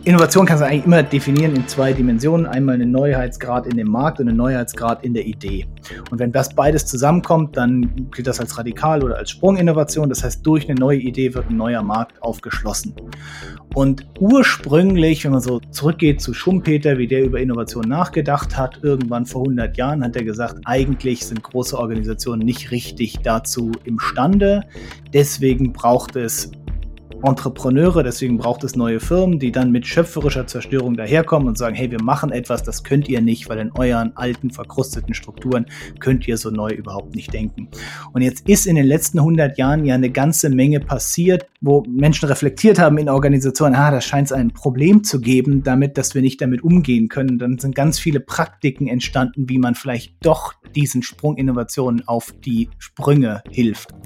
Innovation kannst du eigentlich immer definieren in zwei Dimensionen. Einmal einen Neuheitsgrad in dem Markt und einen Neuheitsgrad in der Idee. Und wenn das beides zusammenkommt, dann gilt das als Radikal- oder als Sprunginnovation. Das heißt, durch eine neue Idee wird ein neuer Markt aufgeschlossen. Und ursprünglich, wenn man so zurückgeht zu Schumpeter, wie der über Innovation nachgedacht hat, irgendwann vor 100 Jahren hat er gesagt, eigentlich sind große Organisationen nicht richtig dazu imstande. Deswegen braucht es Entrepreneure, deswegen braucht es neue Firmen, die dann mit schöpferischer Zerstörung daherkommen und sagen, hey, wir machen etwas, das könnt ihr nicht, weil in euren alten, verkrusteten Strukturen könnt ihr so neu überhaupt nicht denken. Und jetzt ist in den letzten 100 Jahren ja eine ganze Menge passiert, wo Menschen reflektiert haben in Organisationen, da scheint es ein Problem zu geben, dass wir nicht damit umgehen können. Dann sind ganz viele Praktiken entstanden, wie man vielleicht doch diesen Sprunginnovationen auf die Sprünge hilft.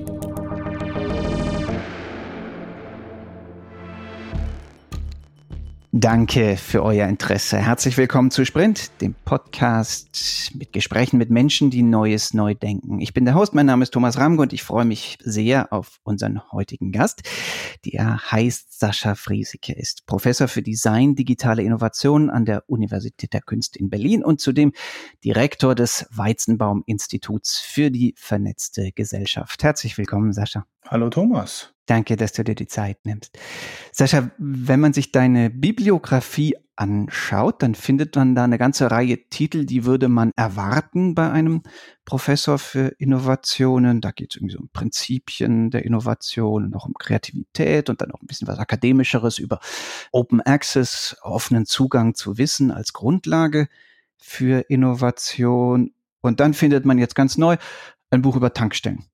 Danke für euer Interesse. Herzlich willkommen zu Sprint, dem Podcast mit Gesprächen mit Menschen, die Neues neu denken. Ich bin der Host, mein Name ist Thomas Ramge und ich freue mich sehr auf unseren heutigen Gast. Der heißt Sascha Friesike, ist Professor für Design, digitale Innovation an der Universität der Künste in Berlin und zudem Direktor des Weizenbaum-Instituts für die vernetzte Gesellschaft. Herzlich willkommen, Sascha. Hallo Thomas. Danke, dass du dir die Zeit nimmst. Sascha, wenn man sich deine Bibliografie anschaut, dann findet man da eine ganze Reihe Titel, die würde man erwarten bei einem Professor für Innovationen. Da geht es irgendwie so um Prinzipien der Innovation und auch um Kreativität und dann auch ein bisschen was Akademischeres über Open Access, offenen Zugang zu Wissen als Grundlage für Innovation. Und dann findet man jetzt ganz neu ein Buch über Tankstellen.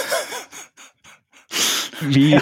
Wie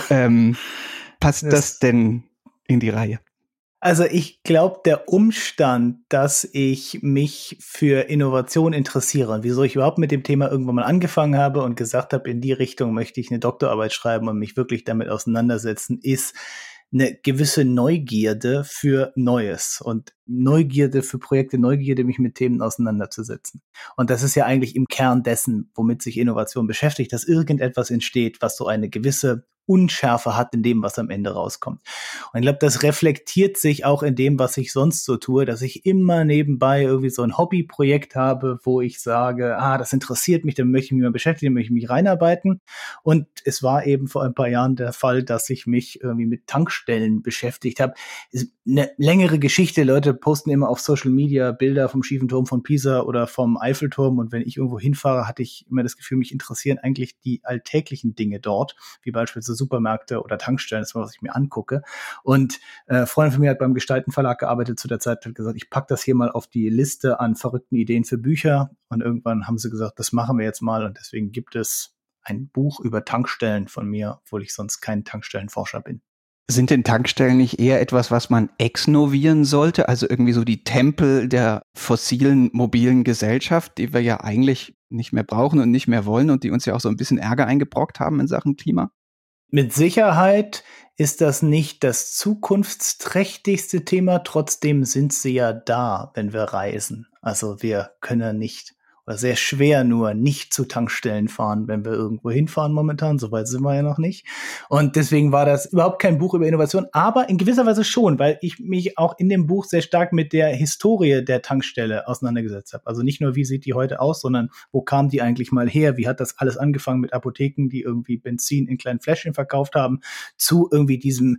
passt das denn in die Reihe? Also ich glaube, der Umstand, dass ich mich für Innovation interessiere und wieso ich überhaupt mit dem Thema irgendwann mal angefangen habe und gesagt habe, in die Richtung möchte ich eine Doktorarbeit schreiben und mich wirklich damit auseinandersetzen, ist eine gewisse Neugierde für Neues und Neugierde für Projekte, Neugierde, mich mit Themen auseinanderzusetzen. Und das ist ja eigentlich im Kern dessen, womit sich Innovation beschäftigt, dass irgendetwas entsteht, was so eine gewisse Unschärfe hat in dem, was am Ende rauskommt. Und ich glaube, das reflektiert sich auch in dem, was ich sonst so tue, dass ich immer nebenbei irgendwie so ein Hobbyprojekt habe, wo ich sage, das interessiert mich, dann möchte ich mich mal beschäftigen, dann möchte ich mich reinarbeiten. Und es war eben vor ein paar Jahren der Fall, dass ich mich irgendwie mit Tankstellen beschäftigt habe. Ist eine längere Geschichte. Leute posten immer auf Social Media Bilder vom schiefen Turm von Pisa oder vom Eiffelturm. Und wenn ich irgendwo hinfahre, hatte ich immer das Gefühl, mich interessieren eigentlich die alltäglichen Dinge dort, wie beispielsweise Supermärkte oder Tankstellen, das ist was ich mir angucke. Und Freundin von mir hat beim Gestalten Verlag gearbeitet zu der Zeit, hat gesagt, ich packe das hier mal auf die Liste an verrückten Ideen für Bücher. Und irgendwann haben sie gesagt, das machen wir jetzt mal. Und deswegen gibt es ein Buch über Tankstellen von mir, obwohl ich sonst kein Tankstellenforscher bin. Sind denn Tankstellen nicht eher etwas, was man exnovieren sollte? Also irgendwie so die Tempel der fossilen, mobilen Gesellschaft, die wir ja eigentlich nicht mehr brauchen und nicht mehr wollen und die uns ja auch so ein bisschen Ärger eingebrockt haben in Sachen Klima? Mit Sicherheit ist das nicht das zukunftsträchtigste Thema, trotzdem sind sie ja da, wenn wir reisen. Also wir können nicht oder sehr schwer nur nicht zu Tankstellen fahren, wenn wir irgendwo hinfahren momentan. Soweit sind wir ja noch nicht. Und deswegen war das überhaupt kein Buch über Innovation, aber in gewisser Weise schon, weil ich mich auch in dem Buch sehr stark mit der Historie der Tankstelle auseinandergesetzt habe. Also nicht nur, wie sieht die heute aus, sondern wo kam die eigentlich mal her? Wie hat das alles angefangen mit Apotheken, die irgendwie Benzin in kleinen Fläschchen verkauft haben, zu irgendwie diesem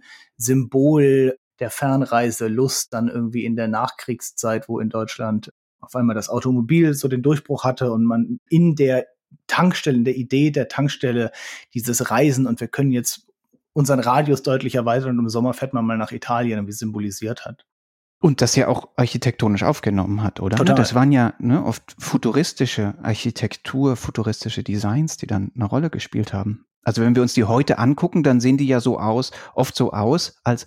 Symbol der Fernreiselust dann irgendwie in der Nachkriegszeit, wo in Deutschland auf einmal das Automobil so den Durchbruch hatte und man in der Tankstelle, in der Idee der Tankstelle dieses Reisen und wir können jetzt unseren Radius deutlich erweitern und im Sommer fährt man mal nach Italien, irgendwie symbolisiert hat. Und das ja auch architektonisch aufgenommen hat, oder? Total. Das waren ja oft futuristische Architektur, futuristische Designs, die dann eine Rolle gespielt haben. Also wenn wir uns die heute angucken, dann sehen die ja oft so aus, als,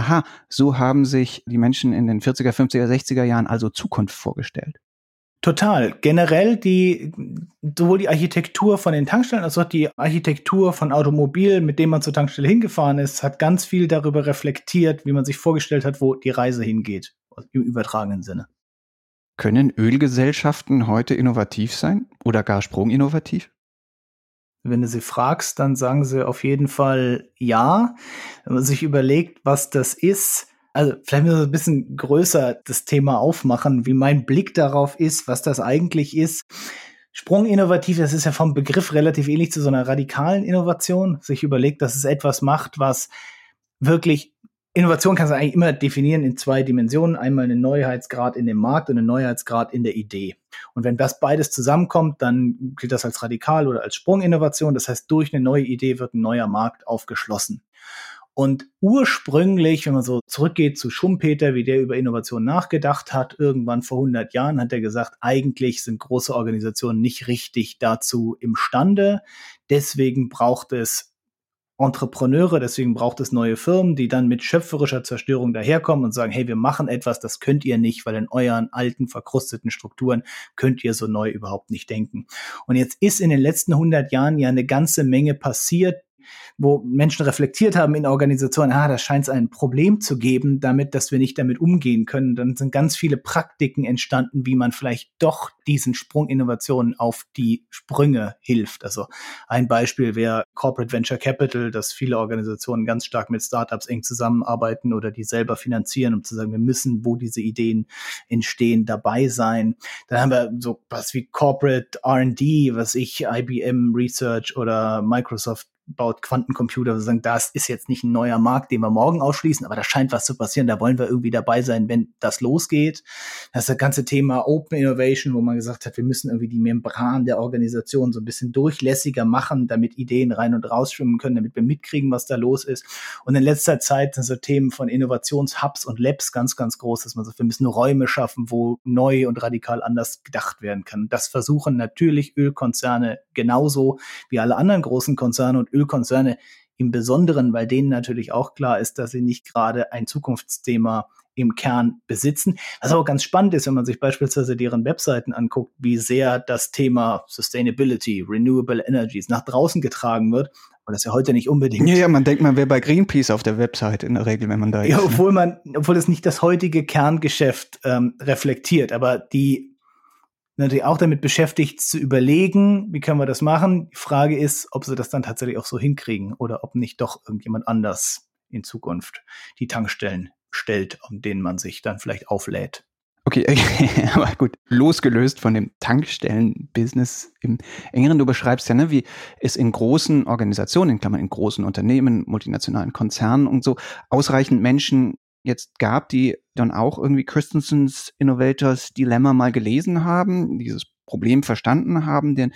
so haben sich die Menschen in den 40er, 50er, 60er Jahren also Zukunft vorgestellt. Total. Generell sowohl die Architektur von den Tankstellen als auch die Architektur von Automobilen, mit dem man zur Tankstelle hingefahren ist, hat ganz viel darüber reflektiert, wie man sich vorgestellt hat, wo die Reise hingeht, im übertragenen Sinne. Können Ölgesellschaften heute innovativ sein oder gar sprunginnovativ? Wenn du sie fragst, dann sagen sie auf jeden Fall ja. Wenn man sich überlegt, was das ist, Also vielleicht müssen wir ein bisschen größer das Thema aufmachen, wie mein Blick darauf ist, was das eigentlich ist. Sprunginnovativ, das ist ja vom Begriff relativ ähnlich zu so einer radikalen Innovation. Sich überlegt, dass es etwas macht, was wirklich Innovation kannst du eigentlich immer definieren in 2 Dimensionen. Einmal einen Neuheitsgrad in dem Markt und einen Neuheitsgrad in der Idee. Und wenn das beides zusammenkommt, dann gilt das als radikal oder als Sprunginnovation. Das heißt, durch eine neue Idee wird ein neuer Markt aufgeschlossen. Und ursprünglich, wenn man so zurückgeht zu Schumpeter, wie der über Innovation nachgedacht hat, irgendwann vor 100 Jahren hat er gesagt, eigentlich sind große Organisationen nicht richtig dazu imstande. Deswegen braucht es Entrepreneure, deswegen braucht es neue Firmen, die dann mit schöpferischer Zerstörung daherkommen und sagen, hey, wir machen etwas, das könnt ihr nicht, weil in euren alten, verkrusteten Strukturen könnt ihr so neu überhaupt nicht denken. Und jetzt ist in den letzten 100 Jahren ja eine ganze Menge passiert, wo Menschen reflektiert haben in Organisationen, da scheint es ein Problem zu geben, dass wir nicht damit umgehen können. Dann sind ganz viele Praktiken entstanden, wie man vielleicht doch diesen Sprunginnovationen auf die Sprünge hilft. Also ein Beispiel wäre Corporate Venture Capital, dass viele Organisationen ganz stark mit Startups eng zusammenarbeiten oder die selber finanzieren, um zu sagen, wir müssen, wo diese Ideen entstehen, dabei sein. Dann haben wir so was wie Corporate R&D, IBM Research oder Microsoft baut Quantencomputer, wir sagen, das ist jetzt nicht ein neuer Markt, den wir morgen ausschließen, aber da scheint was zu passieren, da wollen wir irgendwie dabei sein, wenn das losgeht. Das ist das ganze Thema Open Innovation, wo man gesagt hat, wir müssen irgendwie die Membran der Organisation so ein bisschen durchlässiger machen, damit Ideen rein und rausschwimmen können, damit wir mitkriegen, was da los ist. Und in letzter Zeit sind so Themen von Innovationshubs und Labs ganz, ganz groß, dass man sagt, wir müssen Räume schaffen, wo neu und radikal anders gedacht werden kann. Das versuchen natürlich Ölkonzerne genauso wie alle anderen großen Konzerne und Ölkonzerne im Besonderen, weil denen natürlich auch klar ist, dass sie nicht gerade ein Zukunftsthema im Kern besitzen. Was aber ganz spannend ist, wenn man sich beispielsweise deren Webseiten anguckt, wie sehr das Thema Sustainability, Renewable Energies nach draußen getragen wird. Und das ja heute nicht unbedingt. Ja, man denkt, man wäre bei Greenpeace auf der Website in der Regel, wenn man da ist. Ja, obwohl es nicht das heutige Kerngeschäft reflektiert, aber die natürlich auch damit beschäftigt zu überlegen, wie können wir das machen. Die Frage ist, ob sie das dann tatsächlich auch so hinkriegen oder ob nicht doch irgendjemand anders in Zukunft die Tankstellen stellt, an denen man sich dann vielleicht auflädt. Okay, aber gut, losgelöst von dem Tankstellen-Business im Engeren, du beschreibst ja, ne, wie es in großen Organisationen, in Klammern in großen Unternehmen, multinationalen Konzernen und so, ausreichend Menschen jetzt gab, die dann auch irgendwie Christensens Innovators Dilemma mal gelesen haben, dieses Problem verstanden haben, denn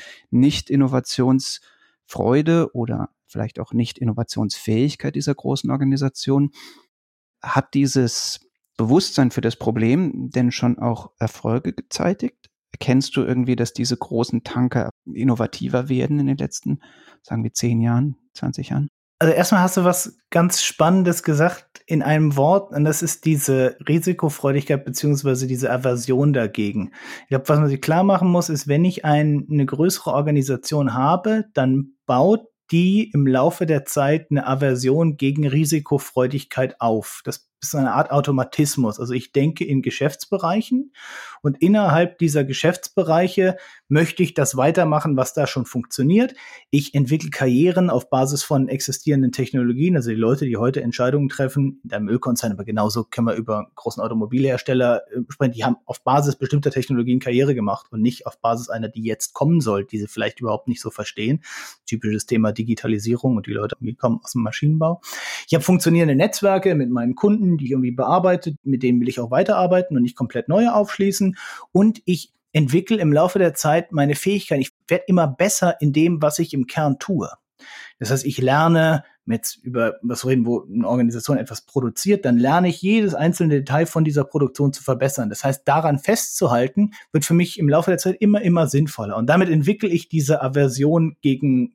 Nicht-Innovationsfreude oder vielleicht auch Nicht-Innovationsfähigkeit dieser großen Organisation. Hat dieses Bewusstsein für das Problem denn schon auch Erfolge gezeitigt? Erkennst du irgendwie, dass diese großen Tanker innovativer werden in den letzten, sagen wir, 10 Jahren, 20 Jahren? Also erstmal hast du was ganz Spannendes gesagt in einem Wort, und das ist diese Risikofreudigkeit beziehungsweise diese Aversion dagegen. Ich glaube, was man sich klar machen muss, ist, wenn ich eine größere Organisation habe, dann baut die im Laufe der Zeit eine Aversion gegen Risikofreudigkeit auf. Das ist eine Art Automatismus. Also ich denke in Geschäftsbereichen und innerhalb dieser Geschäftsbereiche möchte ich das weitermachen, was da schon funktioniert. Ich entwickle Karrieren auf Basis von existierenden Technologien. Also die Leute, die heute Entscheidungen treffen, in einem Ölkonzern, aber genauso können wir über großen Automobilhersteller sprechen, die haben auf Basis bestimmter Technologien Karriere gemacht und nicht auf Basis einer, die jetzt kommen soll, die sie vielleicht überhaupt nicht so verstehen. Typisches Thema Digitalisierung und die Leute irgendwie kommen aus dem Maschinenbau. Ich habe funktionierende Netzwerke mit meinen Kunden, die ich irgendwie bearbeitet, mit denen will ich auch weiterarbeiten und nicht komplett neue aufschließen. Und ich entwickle im Laufe der Zeit meine Fähigkeiten. Ich werde immer besser in dem, was ich im Kern tue. Das heißt, ich lerne, jetzt über was reden, wo eine Organisation etwas produziert, dann lerne ich jedes einzelne Detail von dieser Produktion zu verbessern. Das heißt, daran festzuhalten, wird für mich im Laufe der Zeit immer sinnvoller. Und damit entwickle ich diese Aversion gegen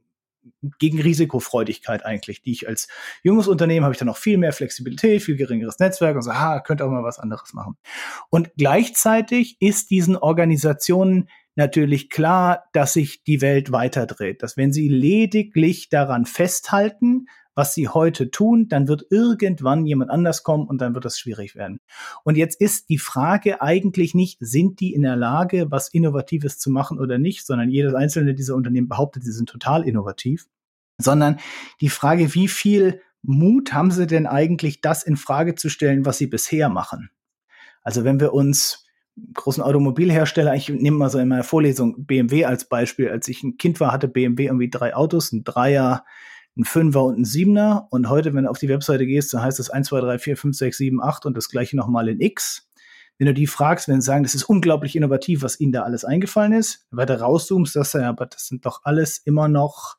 Risikofreudigkeit eigentlich, die ich als junges Unternehmen habe ich dann auch viel mehr Flexibilität, viel geringeres Netzwerk und so, könnte auch mal was anderes machen. Und gleichzeitig ist diesen Organisationen natürlich klar, dass sich die Welt weiterdreht, dass wenn sie lediglich daran festhalten, was sie heute tun, dann wird irgendwann jemand anders kommen und dann wird das schwierig werden. Und jetzt ist die Frage eigentlich nicht, sind die in der Lage, was Innovatives zu machen oder nicht, sondern jedes einzelne dieser Unternehmen behauptet, sie sind total innovativ, sondern die Frage, wie viel Mut haben sie denn eigentlich, das in Frage zu stellen, was sie bisher machen? Also wenn wir uns großen Automobilhersteller, ich nehme mal so in meiner Vorlesung BMW als Beispiel. Als ich ein Kind war, hatte BMW irgendwie 3 Autos, ein Dreier, ein Fünfer und ein Siebener. Und heute, wenn du auf die Webseite gehst, dann heißt es 1, 2, 3, 4, 5, 6, 7, 8 und das gleiche nochmal in X. Wenn du die fragst, wenn sie sagen, das ist unglaublich innovativ, was ihnen da alles eingefallen ist, weiter rauszoomst, sagst du ja, aber das sind doch alles immer noch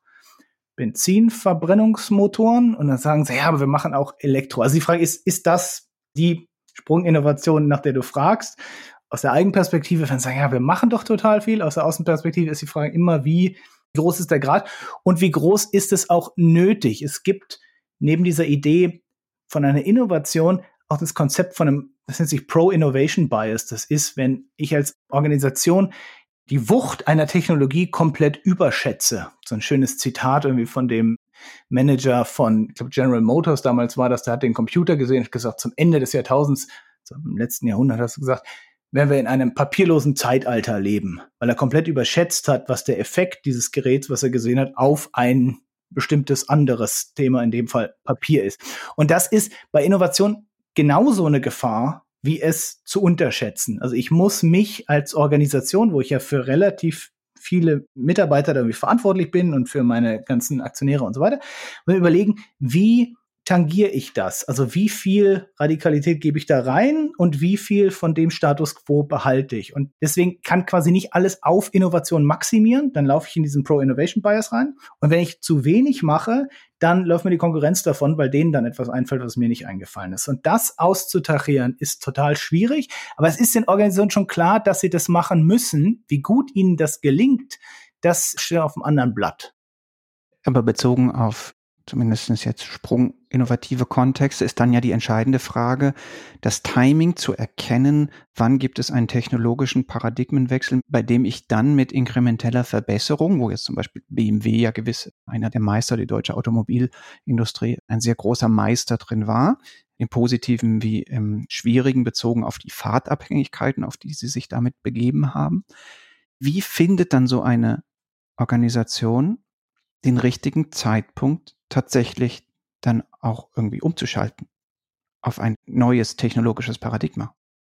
Benzinverbrennungsmotoren. Und dann sagen sie, ja, aber wir machen auch Elektro. Also die Frage ist das die Sprunginnovation, nach der du fragst? Aus der Eigenperspektive, wenn sie sagen, ja, wir machen doch total viel. Aus der Außenperspektive ist die Frage immer, wie groß ist der Grad und wie groß ist es auch nötig? Es gibt neben dieser Idee von einer Innovation auch das Konzept von einem, das nennt sich Pro-Innovation Bias. Das ist, wenn ich als Organisation die Wucht einer Technologie komplett überschätze. So ein schönes Zitat irgendwie von dem Manager von, ich glaube, General Motors damals war das, der hat den Computer gesehen und hat gesagt, zum Ende des Jahrtausends, so im letzten Jahrhundert hast du gesagt, werden wir in einem papierlosen Zeitalter leben, weil er komplett überschätzt hat, was der Effekt dieses Geräts, was er gesehen hat, auf ein bestimmtes anderes Thema, in dem Fall Papier ist. Und das ist bei Innovation genauso eine Gefahr, wie es zu unterschätzen. Also ich muss mich als Organisation, wo ich ja für relativ viele Mitarbeiter da irgendwie verantwortlich bin und für meine ganzen Aktionäre und so weiter, überlegen, wie tangiere ich das? Also wie viel Radikalität gebe ich da rein und wie viel von dem Status quo behalte ich? Und deswegen kann quasi nicht alles auf Innovation maximieren, dann laufe ich in diesen Pro-Innovation-Bias rein. Und wenn ich zu wenig mache, dann läuft mir die Konkurrenz davon, weil denen dann etwas einfällt, was mir nicht eingefallen ist. Und das auszutarieren ist total schwierig, aber es ist den Organisationen schon klar, dass sie das machen müssen. Wie gut ihnen das gelingt, das steht auf einem anderen Blatt. Aber bezogen auf zumindest jetzt sprunginnovative Kontexte, ist dann ja die entscheidende Frage, das Timing zu erkennen, wann gibt es einen technologischen Paradigmenwechsel, bei dem ich dann mit inkrementeller Verbesserung, wo jetzt zum Beispiel BMW ja gewiss einer der Meister, die deutsche Automobilindustrie, ein sehr großer Meister drin war, im Positiven wie im Schwierigen bezogen auf die Fahrtabhängigkeiten, auf die sie sich damit begeben haben. Wie findet dann so eine Organisation den richtigen Zeitpunkt tatsächlich dann auch irgendwie umzuschalten auf ein neues technologisches Paradigma?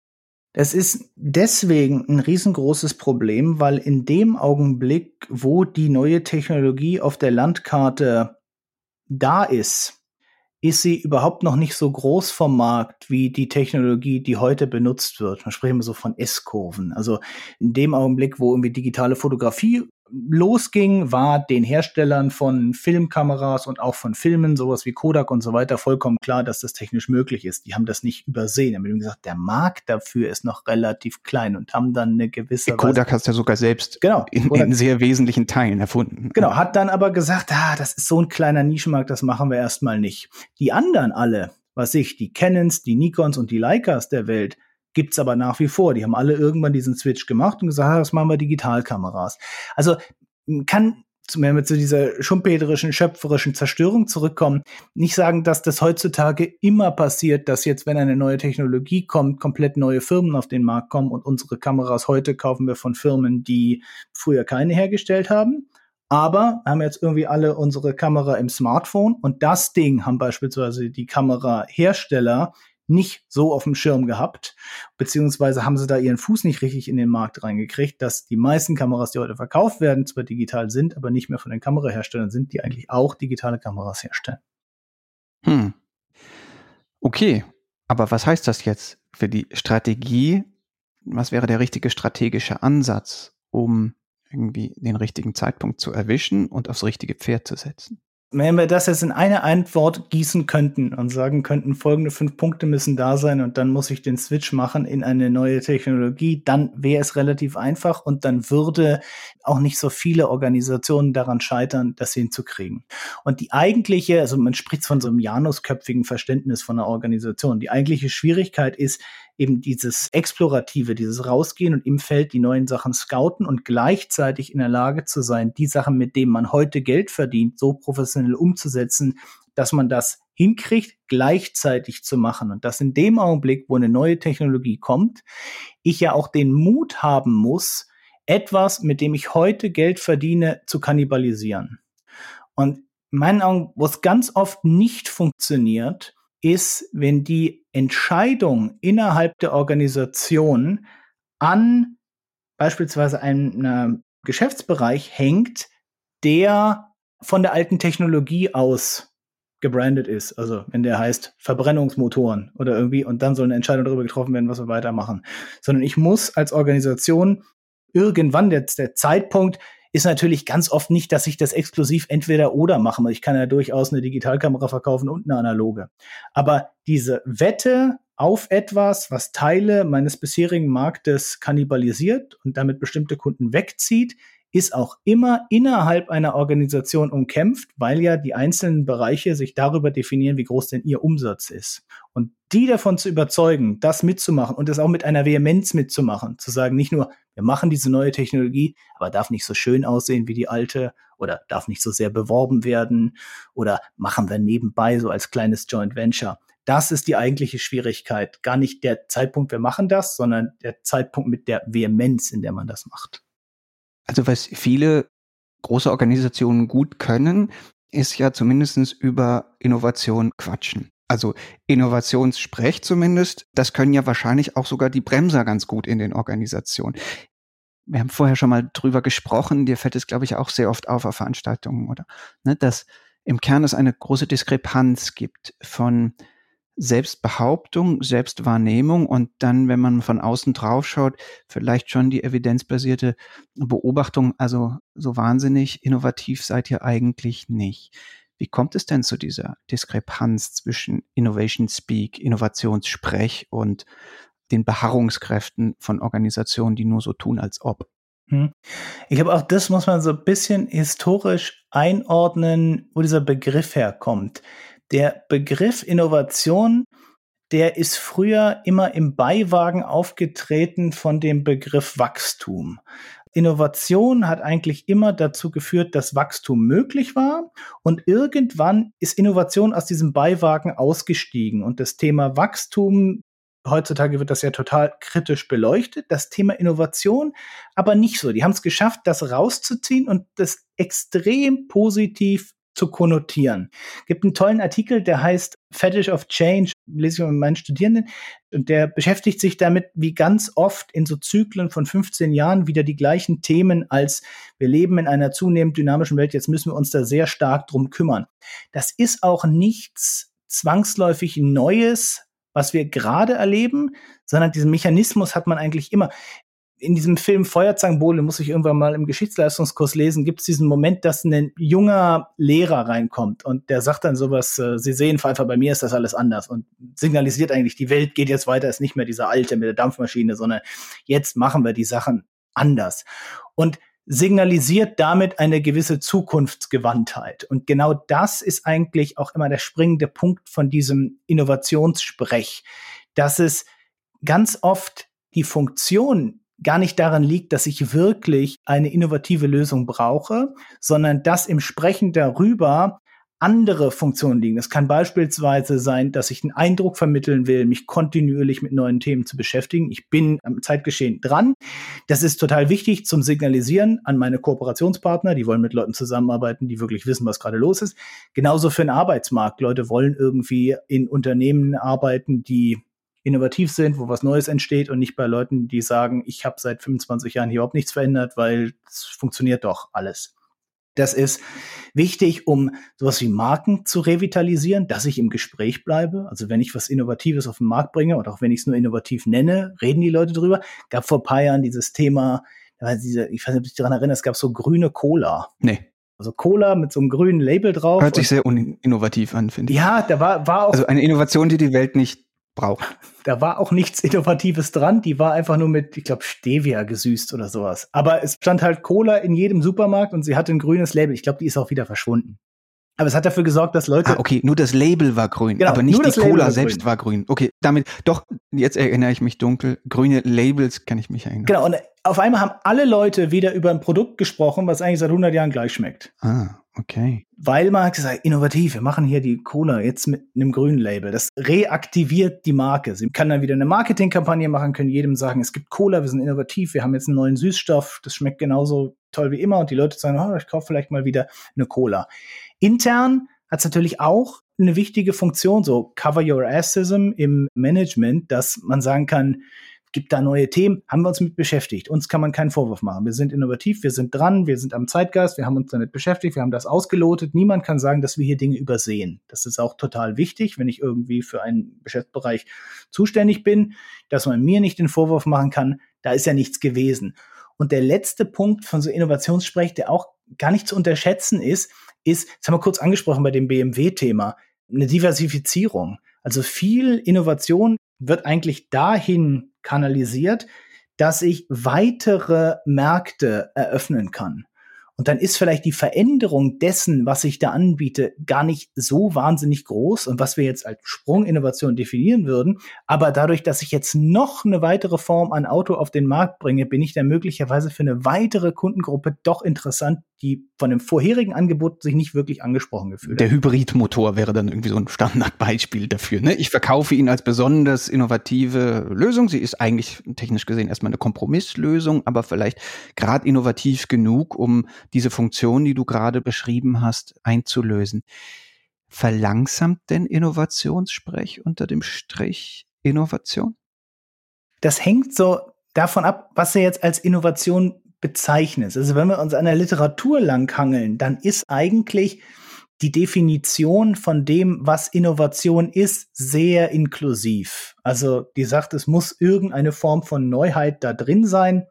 Das ist deswegen ein riesengroßes Problem, weil in dem Augenblick, wo die neue Technologie auf der Landkarte da ist sie überhaupt noch nicht so groß vom Markt wie die Technologie, die heute benutzt wird. Man spricht immer so von S-Kurven. Also in dem Augenblick, wo irgendwie digitale Fotografie losging, war den Herstellern von Filmkameras und auch von Filmen, sowas wie Kodak und so weiter, vollkommen klar, dass das technisch möglich ist. Die haben das nicht übersehen. Die haben gesagt, der Markt dafür ist noch relativ klein und haben dann eine gewisse Kodak hast du ja sogar selbst in sehr wesentlichen Teilen erfunden. Genau, hat dann aber gesagt, das ist so ein kleiner Nischenmarkt, das machen wir erstmal nicht. Die anderen alle, die Canons, die Nikons und die Leicas der Welt, gibt's aber nach wie vor. Die haben alle irgendwann diesen Switch gemacht und gesagt, das machen wir Digitalkameras. Also kann, wenn wir zu dieser schumpeterischen, schöpferischen Zerstörung zurückkommen, nicht sagen, dass das heutzutage immer passiert, dass jetzt, wenn eine neue Technologie kommt, komplett neue Firmen auf den Markt kommen und unsere Kameras heute kaufen wir von Firmen, die früher keine hergestellt haben. Aber haben jetzt irgendwie alle unsere Kamera im Smartphone und das Ding haben beispielsweise die Kamerahersteller nicht so auf dem Schirm gehabt, beziehungsweise haben sie da ihren Fuß nicht richtig in den Markt reingekriegt, dass die meisten Kameras, die heute verkauft werden, zwar digital sind, aber nicht mehr von den Kameraherstellern sind, die eigentlich auch digitale Kameras herstellen. Okay, aber was heißt das jetzt für die Strategie? Was wäre der richtige strategische Ansatz, um irgendwie den richtigen Zeitpunkt zu erwischen und aufs richtige Pferd zu setzen? Wenn wir das jetzt in eine Antwort gießen könnten und sagen könnten, folgende 5 Punkte müssen da sein und dann muss ich den Switch machen in eine neue Technologie, dann wäre es relativ einfach und dann würde auch nicht so viele Organisationen daran scheitern, das hinzukriegen. Und die eigentliche, also man spricht von so einem janusköpfigen Verständnis von einer Organisation, die eigentliche Schwierigkeit ist eben dieses Explorative, dieses Rausgehen und im Feld die neuen Sachen scouten und gleichzeitig in der Lage zu sein, die Sachen, mit denen man heute Geld verdient, so professionell umzusetzen, dass man das hinkriegt, gleichzeitig zu machen. Und dass in dem Augenblick, wo eine neue Technologie kommt, ich ja auch den Mut haben muss, etwas, mit dem ich heute Geld verdiene, zu kannibalisieren. Und in meinen Augen, wo es ganz oft nicht funktioniert, ist, wenn die Entscheidung innerhalb der Organisation an beispielsweise einem Geschäftsbereich hängt, der von der alten Technologie aus gebrandet ist. Also wenn der heißt Verbrennungsmotoren oder irgendwie und dann soll eine Entscheidung darüber getroffen werden, was wir weitermachen. Sondern ich muss als Organisation irgendwann, der Zeitpunkt ist natürlich ganz oft nicht, dass ich das exklusiv entweder oder mache. Ich kann ja durchaus eine Digitalkamera verkaufen und eine analoge. Aber diese Wette auf etwas, was Teile meines bisherigen Marktes kannibalisiert und damit bestimmte Kunden wegzieht, ist auch immer innerhalb einer Organisation umkämpft, weil ja die einzelnen Bereiche sich darüber definieren, wie groß denn ihr Umsatz ist. Und die davon zu überzeugen, das mitzumachen und das auch mit einer Vehemenz mitzumachen, zu sagen, nicht nur, wir machen diese neue Technologie, aber darf nicht so schön aussehen wie die alte oder darf nicht so sehr beworben werden oder machen wir nebenbei so als kleines Joint Venture. Das ist die eigentliche Schwierigkeit. Gar nicht der Zeitpunkt, wir machen das, sondern der Zeitpunkt mit der Vehemenz, in der man das macht. Also was viele große Organisationen gut können, ist ja zumindest über Innovation quatschen. Also Innovationssprech zumindest, das können ja wahrscheinlich auch sogar die Bremser ganz gut in den Organisationen. Wir haben vorher schon mal drüber gesprochen, dir fällt es, glaube ich, auch sehr oft auf Veranstaltungen, oder? Ne, dass im Kern es eine große Diskrepanz gibt von Selbstbehauptung, Selbstwahrnehmung und dann, wenn man von außen drauf schaut, vielleicht schon die evidenzbasierte Beobachtung, also so wahnsinnig innovativ seid ihr eigentlich nicht. Wie kommt es denn zu dieser Diskrepanz zwischen Innovation Speak, Innovationssprech und den Beharrungskräften von Organisationen, die nur so tun, als ob? Ich glaube, auch das muss man so ein bisschen historisch einordnen, wo dieser Begriff herkommt. Der Begriff Innovation, der ist früher immer im Beiwagen aufgetreten von dem Begriff Wachstum. Innovation hat eigentlich immer dazu geführt, dass Wachstum möglich war und irgendwann ist Innovation aus diesem Beiwagen ausgestiegen und das Thema Wachstum, heutzutage wird das ja total kritisch beleuchtet, das Thema Innovation aber nicht so. Die haben es geschafft, das rauszuziehen und das extrem positiv zu konnotieren. Es gibt einen tollen Artikel, der heißt Fetish of Change, lese ich mit meinen Studierenden, und der beschäftigt sich damit, wie ganz oft in so Zyklen von 15 Jahren wieder die gleichen Themen als wir leben in einer zunehmend dynamischen Welt, jetzt müssen wir uns da sehr stark drum kümmern. Das ist auch nichts zwangsläufig Neues, was wir gerade erleben, sondern diesen Mechanismus hat man eigentlich immer. In diesem Film Feuerzangenbowle, muss ich irgendwann mal im Geschichtsleistungskurs lesen, gibt es diesen Moment, dass ein junger Lehrer reinkommt und der sagt dann sowas, Sie sehen, Pfeiffer, bei mir ist das alles anders und signalisiert eigentlich, die Welt geht jetzt weiter, ist nicht mehr dieser alte mit der Dampfmaschine, sondern jetzt machen wir die Sachen anders. Und signalisiert damit eine gewisse Zukunftsgewandtheit. Und genau das ist eigentlich auch immer der springende Punkt von diesem Innovationssprech, dass es ganz oft die Funktion gar nicht daran liegt, dass ich wirklich eine innovative Lösung brauche, sondern dass im Sprechen darüber andere Funktionen liegen. Es kann beispielsweise sein, dass ich einen Eindruck vermitteln will, mich kontinuierlich mit neuen Themen zu beschäftigen. Ich bin am Zeitgeschehen dran. Das ist total wichtig zum Signalisieren an meine Kooperationspartner. Die wollen mit Leuten zusammenarbeiten, die wirklich wissen, was gerade los ist. Genauso für den Arbeitsmarkt. Leute wollen irgendwie in Unternehmen arbeiten, die innovativ sind, wo was Neues entsteht und nicht bei Leuten, die sagen, ich habe seit 25 Jahren hier überhaupt nichts verändert, weil es funktioniert doch alles. Das ist wichtig, um sowas wie Marken zu revitalisieren, dass ich im Gespräch bleibe. Also wenn ich was Innovatives auf den Markt bringe oder auch wenn ich es nur innovativ nenne, reden die Leute drüber. Gab vor ein paar Jahren dieses Thema, ich weiß nicht, ob ich daran erinnere, es gab so grüne Cola. Nee. Also Cola mit so einem grünen Label drauf. Hört sich sehr uninnovativ an, finde ich. Ja, da war auch... Also eine Innovation, die die Welt nicht braucht. Da war auch nichts Innovatives dran. Die war einfach nur mit, ich glaube, Stevia gesüßt oder sowas. Aber es stand halt Cola in jedem Supermarkt und sie hatte ein grünes Label. Ich glaube, die ist auch wieder verschwunden. Aber es hat dafür gesorgt, dass Leute... okay, nur das Label war grün, genau, aber nicht die Cola selbst grün. war grün. Okay, damit, doch, jetzt erinnere ich mich dunkel. Grüne Labels kann ich mich erinnern. Genau, und auf einmal haben alle Leute wieder über ein Produkt gesprochen, was eigentlich seit 100 Jahren gleich schmeckt. Okay. Weil man hat gesagt, innovativ, wir machen hier die Cola jetzt mit einem grünen Label. Das reaktiviert die Marke. Sie kann dann wieder eine Marketingkampagne machen, können jedem sagen, es gibt Cola, wir sind innovativ, wir haben jetzt einen neuen Süßstoff, das schmeckt genauso toll wie immer und die Leute sagen, ich kaufe vielleicht mal wieder eine Cola. Intern hat es natürlich auch eine wichtige Funktion, so Cover Your Assism im Management, dass man sagen kann, gibt da neue Themen, haben wir uns mit beschäftigt. Uns kann man keinen Vorwurf machen. Wir sind innovativ, wir sind dran, wir sind am Zeitgeist, wir haben uns damit beschäftigt, wir haben das ausgelotet. Niemand kann sagen, dass wir hier Dinge übersehen. Das ist auch total wichtig, wenn ich irgendwie für einen Geschäftsbereich zuständig bin, dass man mir nicht den Vorwurf machen kann, da ist ja nichts gewesen. Und der letzte Punkt von so Innovationssprech, der auch gar nicht zu unterschätzen ist, das haben wir kurz angesprochen bei dem BMW-Thema, eine Diversifizierung. Also viel Innovation wird eigentlich dahin kanalisiert, dass ich weitere Märkte eröffnen kann. Und dann ist vielleicht die Veränderung dessen, was ich da anbiete, gar nicht so wahnsinnig groß und was wir jetzt als Sprunginnovation definieren würden. Aber dadurch, dass ich jetzt noch eine weitere Form an Auto auf den Markt bringe, bin ich dann möglicherweise für eine weitere Kundengruppe doch interessant, die von dem vorherigen Angebot sich nicht wirklich angesprochen gefühlt hat. Der Hybridmotor wäre dann irgendwie so ein Standardbeispiel dafür. Ne? Ich verkaufe ihn als besonders innovative Lösung. Sie ist eigentlich technisch gesehen erstmal eine Kompromisslösung, aber vielleicht gerade innovativ genug, um diese Funktion, die du gerade beschrieben hast, einzulösen. Verlangsamt denn Innovationssprech unter dem Strich Innovation? Das hängt so davon ab, was du jetzt als Innovation bezeichnest. Also wenn wir uns an der Literatur langhangeln, dann ist eigentlich die Definition von dem, was Innovation ist, sehr inklusiv. Also die sagt, es muss irgendeine Form von Neuheit da drin sein.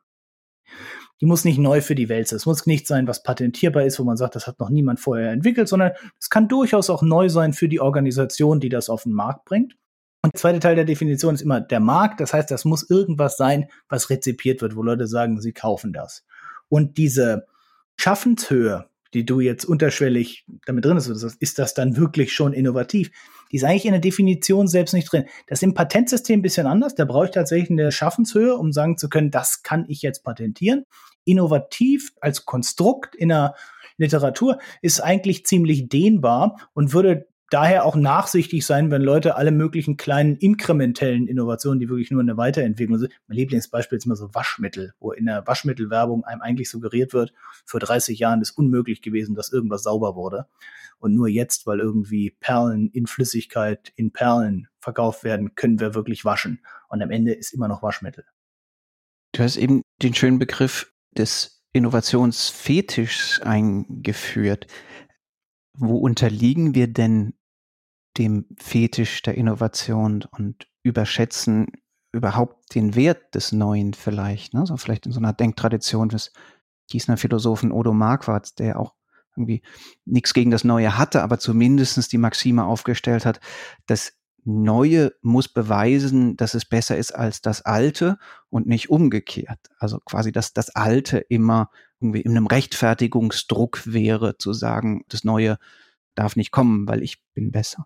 Die muss nicht neu für die Welt sein. Es muss nicht sein, was patentierbar ist, wo man sagt, das hat noch niemand vorher entwickelt, sondern es kann durchaus auch neu sein für die Organisation, die das auf den Markt bringt. Und der zweite Teil der Definition ist immer der Markt. Das heißt, das muss irgendwas sein, was rezipiert wird, wo Leute sagen, sie kaufen das. Und diese Schaffenshöhe, die du jetzt unterschwellig damit drin hast, ist das dann wirklich schon innovativ? Die ist eigentlich in der Definition selbst nicht drin. Das ist im Patentsystem ein bisschen anders. Da brauche ich tatsächlich eine Schaffenshöhe, um sagen zu können, das kann ich jetzt patentieren. Innovativ als Konstrukt in der Literatur ist eigentlich ziemlich dehnbar und würde daher auch nachsichtig sein, wenn Leute alle möglichen kleinen inkrementellen Innovationen, die wirklich nur eine Weiterentwicklung sind. Mein Lieblingsbeispiel ist immer so Waschmittel, wo in der Waschmittelwerbung einem eigentlich suggeriert wird, vor 30 Jahren ist unmöglich gewesen, dass irgendwas sauber wurde. Und nur jetzt, weil irgendwie Perlen in Flüssigkeit in Perlen verkauft werden, können wir wirklich waschen. Und am Ende ist immer noch Waschmittel. Du hast eben den schönen Begriff des Innovationsfetischs eingeführt. Wo unterliegen wir denn dem Fetisch der Innovation und überschätzen überhaupt den Wert des Neuen vielleicht, ne? So vielleicht in so einer Denktradition des Gießener Philosophen Odo Marquardt, der auch irgendwie nichts gegen das Neue hatte, aber zumindest die Maxime aufgestellt hat, das Neue muss beweisen, dass es besser ist als das Alte und nicht umgekehrt. Also quasi, dass das Alte immer irgendwie in einem Rechtfertigungsdruck wäre, zu sagen, das Neue darf nicht kommen, weil ich bin besser.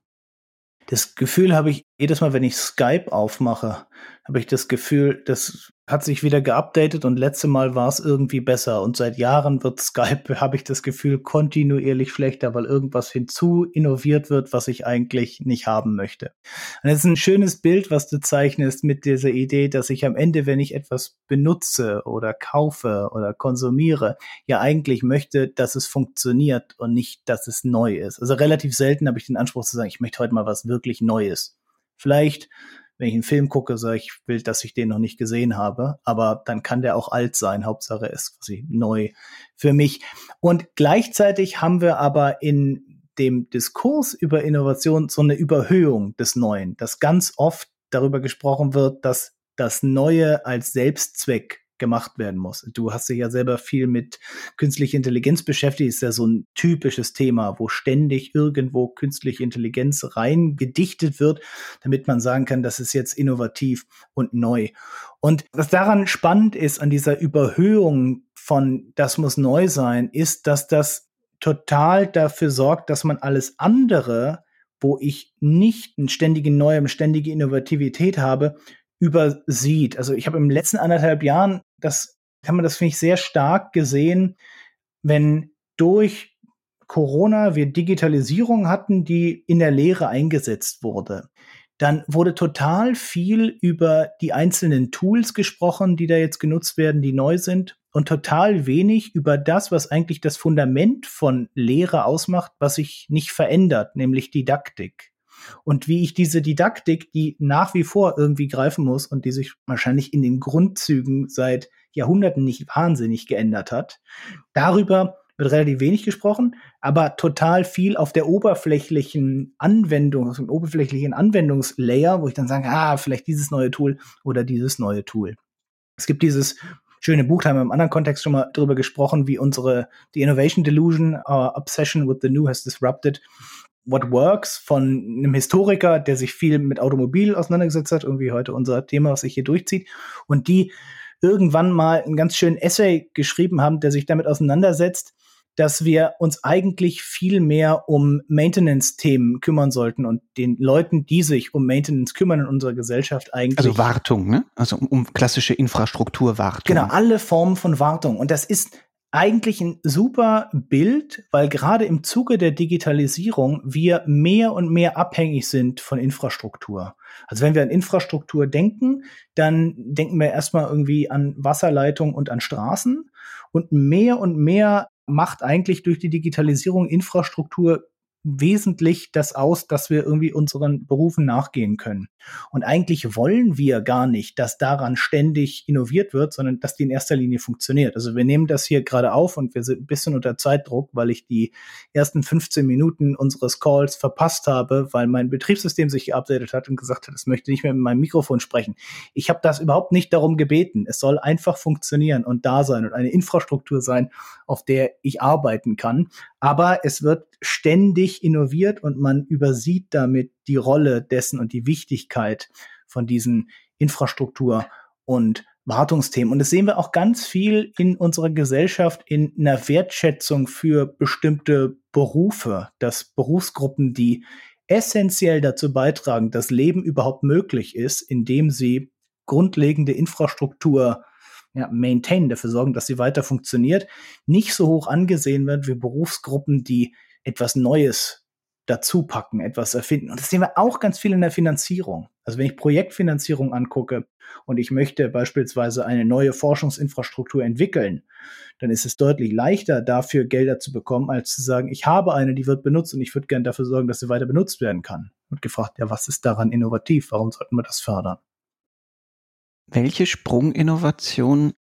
Das Gefühl habe ich jedes Mal, wenn ich Skype aufmache, habe ich das Gefühl, das hat sich wieder geupdatet und letzte Mal war es irgendwie besser. Und seit Jahren wird Skype, habe ich das Gefühl, kontinuierlich schlechter, weil irgendwas hinzu innoviert wird, was ich eigentlich nicht haben möchte. Und das ist ein schönes Bild, was du zeichnest mit dieser Idee, dass ich am Ende, wenn ich etwas benutze oder kaufe oder konsumiere, ja eigentlich möchte, dass es funktioniert und nicht, dass es neu ist. Also relativ selten habe ich den Anspruch zu sagen, ich möchte heute mal was wirklich Neues. Vielleicht, wenn ich einen Film gucke, sage ich, will, dass ich den noch nicht gesehen habe, aber dann kann der auch alt sein. Hauptsache er ist quasi neu für mich. Und gleichzeitig haben wir aber in dem Diskurs über Innovation so eine Überhöhung des Neuen, dass ganz oft darüber gesprochen wird, dass das Neue als Selbstzweck gemacht werden muss. Du hast dich ja selber viel mit künstlicher Intelligenz beschäftigt, ist ja so ein typisches Thema, wo ständig irgendwo künstliche Intelligenz reingedichtet wird, damit man sagen kann, das ist jetzt innovativ und neu. Und was daran spannend ist, an dieser Überhöhung von das muss neu sein, ist, dass das total dafür sorgt, dass man alles andere, wo ich nicht eine ständige Innovativität habe, übersieht. Also ich habe im letzten 1,5 Jahren, finde ich, sehr stark gesehen, wenn durch Corona wir Digitalisierung hatten, die in der Lehre eingesetzt wurde. Dann wurde total viel über die einzelnen Tools gesprochen, die da jetzt genutzt werden, die neu sind. und total wenig über das, was eigentlich das Fundament von Lehre ausmacht, was sich nicht verändert, nämlich Didaktik. Und wie ich diese Didaktik, die nach wie vor irgendwie greifen muss und die sich wahrscheinlich in den Grundzügen seit Jahrhunderten nicht wahnsinnig geändert hat, darüber wird relativ wenig gesprochen, aber total viel auf der oberflächlichen Anwendung, auf dem oberflächlichen Anwendungslayer, wo ich dann sage, vielleicht dieses neue Tool oder dieses neue Tool. Es gibt dieses schöne Buch, da haben wir im anderen Kontext schon mal drüber gesprochen, wie die Innovation Delusion, our Obsession with the New has disrupted what works, von einem Historiker, der sich viel mit Automobil auseinandergesetzt hat, irgendwie heute unser Thema, was sich hier durchzieht, und die irgendwann mal einen ganz schönen Essay geschrieben haben, der sich damit auseinandersetzt, dass wir uns eigentlich viel mehr um Maintenance-Themen kümmern sollten und den Leuten, die sich um Maintenance kümmern in unserer Gesellschaft eigentlich. Also Wartung, ne? Also um klassische Infrastrukturwartung. Genau, alle Formen von Wartung. Und das ist eigentlich ein super Bild, weil gerade im Zuge der Digitalisierung wir mehr und mehr abhängig sind von Infrastruktur. Also wenn wir an Infrastruktur denken, dann denken wir erstmal irgendwie an Wasserleitung und an Straßen. Und mehr macht eigentlich durch die Digitalisierung Infrastruktur wesentlich das aus, dass wir irgendwie unseren Berufen nachgehen können. Und eigentlich wollen wir gar nicht, dass daran ständig innoviert wird, sondern dass die in erster Linie funktioniert. Also wir nehmen das hier gerade auf und wir sind ein bisschen unter Zeitdruck, weil ich die ersten 15 Minuten unseres Calls verpasst habe, weil mein Betriebssystem sich geupdatet hat und gesagt hat, es möchte nicht mehr mit meinem Mikrofon sprechen. Ich habe das überhaupt nicht darum gebeten. Es soll einfach funktionieren und da sein und eine Infrastruktur sein, auf der ich arbeiten kann. Aber es wird ständig innoviert und man übersieht damit die Rolle dessen und die Wichtigkeit von diesen Infrastruktur- und Wartungsthemen. Und das sehen wir auch ganz viel in unserer Gesellschaft in einer Wertschätzung für bestimmte Berufe, dass Berufsgruppen, die essentiell dazu beitragen, dass Leben überhaupt möglich ist, indem sie grundlegende Infrastruktur maintainen, dafür sorgen, dass sie weiter funktioniert, nicht so hoch angesehen wird wie Berufsgruppen, die etwas Neues dazu packen, etwas erfinden. Und das sehen wir auch ganz viel in der Finanzierung. Also wenn ich Projektfinanzierung angucke und ich möchte beispielsweise eine neue Forschungsinfrastruktur entwickeln, dann ist es deutlich leichter, dafür Gelder zu bekommen, als zu sagen, ich habe eine, die wird benutzt und ich würde gerne dafür sorgen, dass sie weiter benutzt werden kann. Und gefragt, was ist daran innovativ? Warum sollten wir das fördern? Welche Sprunginnovation,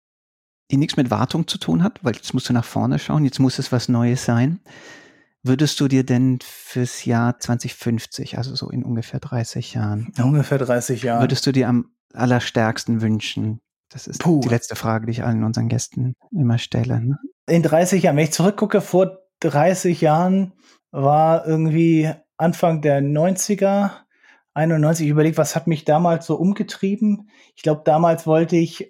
die nichts mit Wartung zu tun hat, weil jetzt musst du nach vorne schauen, jetzt muss es was Neues sein, würdest du dir denn fürs Jahr 2050, also so in ungefähr 30 Jahren, würdest du dir am allerstärksten wünschen? Das ist die letzte Frage, die ich allen unseren Gästen immer stelle. Ne? In 30 Jahren, wenn ich zurückgucke, vor 30 Jahren war irgendwie Anfang der 90er, 91, überlegt, was hat mich damals so umgetrieben? Ich glaube, damals wollte ich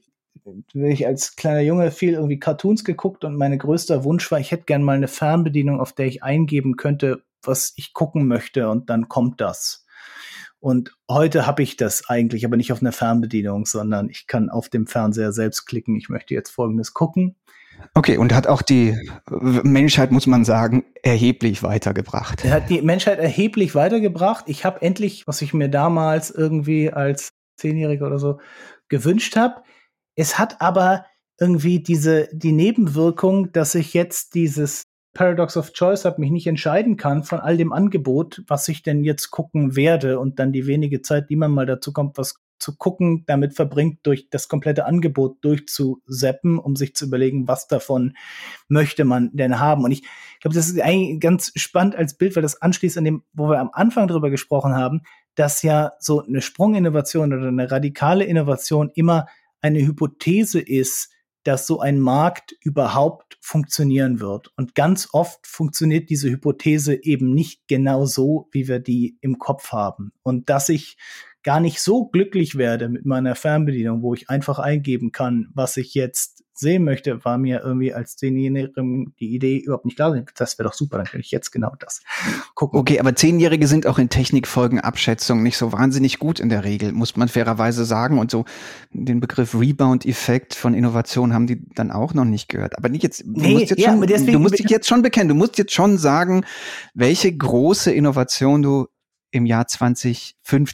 als kleiner Junge viel irgendwie Cartoons geguckt und mein größter Wunsch war, ich hätte gern mal eine Fernbedienung, auf der ich eingeben könnte, was ich gucken möchte und dann kommt das. Und heute habe ich das eigentlich, aber nicht auf einer Fernbedienung, sondern ich kann auf dem Fernseher selbst klicken, ich möchte jetzt Folgendes gucken. Okay, und hat auch die Menschheit, muss man sagen, erheblich weitergebracht. Er hat die Menschheit erheblich weitergebracht. Ich habe endlich, was ich mir damals irgendwie als 10-Jähriger oder so gewünscht habe. Es hat aber irgendwie die Nebenwirkung, dass ich jetzt dieses Paradox of Choice habe, mich nicht entscheiden kann von all dem Angebot, was ich denn jetzt gucken werde und dann die wenige Zeit, die man mal dazu kommt, was zu gucken, damit verbringt, durch das komplette Angebot durchzuseppen, um sich zu überlegen, was davon möchte man denn haben. Und ich glaube, das ist eigentlich ganz spannend als Bild, weil das anschließt an dem, wo wir am Anfang drüber gesprochen haben, dass ja so eine Sprunginnovation oder eine radikale Innovation immer eine Hypothese ist, dass so ein Markt überhaupt funktionieren wird. Und ganz oft funktioniert diese Hypothese eben nicht genau so, wie wir die im Kopf haben. Und dass ich gar nicht so glücklich werde mit meiner Fernbedienung, wo ich einfach eingeben kann, was ich jetzt sehen möchte, war mir irgendwie als 10-Jährigen die Idee überhaupt nicht klar. Das wäre doch super, dann könnte ich jetzt genau das gucken. Okay, aber 10-Jährige sind auch in Technikfolgenabschätzung nicht so wahnsinnig gut in der Regel, muss man fairerweise sagen. Und so den Begriff Rebound-Effekt von Innovation haben die dann auch noch nicht gehört. Aber nicht jetzt, du musst dich jetzt schon bekennen, du musst jetzt schon sagen, welche große Innovation du im Jahr 2050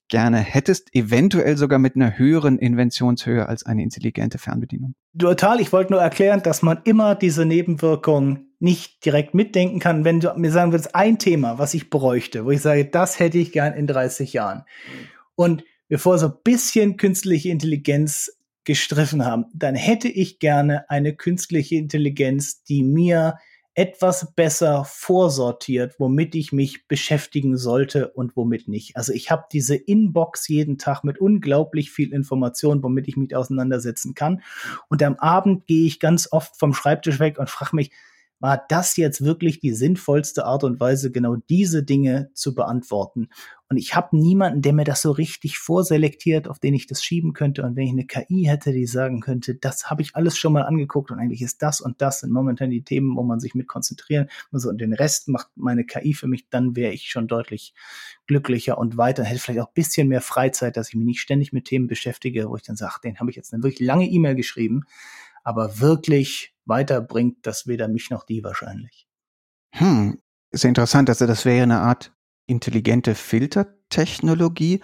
gerne hättest, eventuell sogar mit einer höheren Inventionshöhe als eine intelligente Fernbedienung? Total, ich wollte nur erklären, dass man immer diese Nebenwirkungen nicht direkt mitdenken kann. Wenn du mir sagen würdest, ein Thema, was ich bräuchte, wo ich sage, das hätte ich gern in 30 Jahren. Und wir vorher so ein bisschen künstliche Intelligenz gestriffen haben, dann hätte ich gerne eine künstliche Intelligenz, die mir etwas besser vorsortiert, womit ich mich beschäftigen sollte und womit nicht. Also ich habe diese Inbox jeden Tag mit unglaublich viel Information, womit ich mich auseinandersetzen kann. Und am Abend gehe ich ganz oft vom Schreibtisch weg und frage mich, war das jetzt wirklich die sinnvollste Art und Weise, genau diese Dinge zu beantworten? Und ich habe niemanden, der mir das so richtig vorselektiert, auf den ich das schieben könnte. Und wenn ich eine KI hätte, die sagen könnte, das habe ich alles schon mal angeguckt und eigentlich ist das und das sind momentan die Themen, wo man sich mit konzentrieren muss und den Rest macht meine KI für mich, dann wäre ich schon deutlich glücklicher und weiter. Hätte vielleicht auch ein bisschen mehr Freizeit, dass ich mich nicht ständig mit Themen beschäftige, wo ich dann sage, den habe ich jetzt eine wirklich lange E-Mail geschrieben, aber wirklich weiterbringt das weder mich noch die wahrscheinlich. Ist ja interessant, also das wäre eine Art intelligente Filtertechnologie.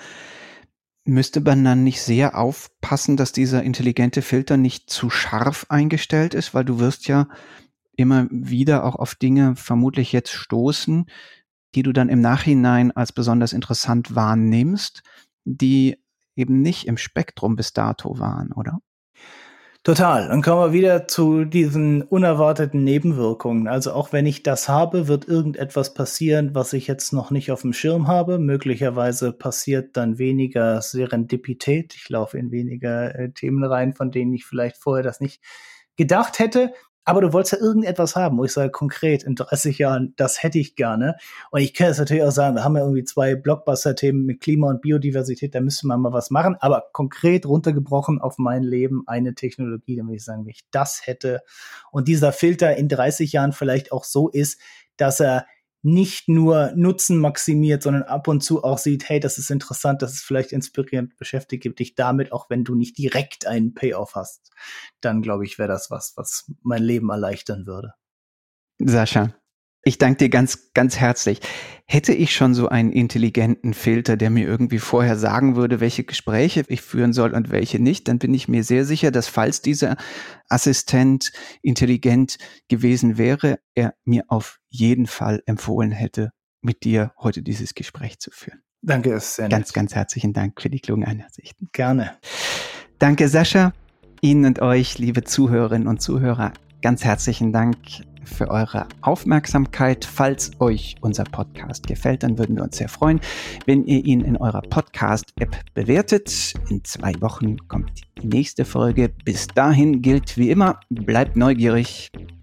Müsste man dann nicht sehr aufpassen, dass dieser intelligente Filter nicht zu scharf eingestellt ist, weil du wirst ja immer wieder auch auf Dinge vermutlich jetzt stoßen, die du dann im Nachhinein als besonders interessant wahrnimmst, die eben nicht im Spektrum bis dato waren, oder? Total. Dann kommen wir wieder zu diesen unerwarteten Nebenwirkungen. Also auch wenn ich das habe, wird irgendetwas passieren, was ich jetzt noch nicht auf dem Schirm habe. Möglicherweise passiert dann weniger Serendipität. Ich laufe in weniger Themen rein, von denen ich vielleicht vorher das nicht gedacht hätte. Aber du wolltest ja irgendetwas haben, wo ich sage, konkret in 30 Jahren, das hätte ich gerne. Und ich kann jetzt natürlich auch sagen, wir haben ja irgendwie 2 Blockbuster-Themen mit Klima und Biodiversität, da müsste man mal was machen. Aber konkret runtergebrochen auf mein Leben eine Technologie, dann würde ich sagen, wenn ich das hätte und dieser Filter in 30 Jahren vielleicht auch so ist, dass er nicht nur Nutzen maximiert, sondern ab und zu auch sieht, hey, das ist interessant, das ist vielleicht inspirierend, beschäftige dich damit, auch wenn du nicht direkt einen Payoff hast. Dann, glaube ich, wäre das was mein Leben erleichtern würde. Sascha, ich danke dir ganz, ganz herzlich. Hätte ich schon so einen intelligenten Filter, der mir irgendwie vorher sagen würde, welche Gespräche ich führen soll und welche nicht, dann bin ich mir sehr sicher, dass falls dieser Assistent intelligent gewesen wäre, er mir auf jeden Fall empfohlen hätte, mit dir heute dieses Gespräch zu führen. Danke, es ist sehr nett. Ganz, ganz herzlichen Dank für die klugen Einsichten. Gerne. Danke, Sascha. Ihnen und euch, liebe Zuhörerinnen und Zuhörer, ganz herzlichen Dank für eure Aufmerksamkeit. Falls euch unser Podcast gefällt, dann würden wir uns sehr freuen, wenn ihr ihn in eurer Podcast-App bewertet. In 2 Wochen kommt die nächste Folge. Bis dahin gilt wie immer, bleibt neugierig.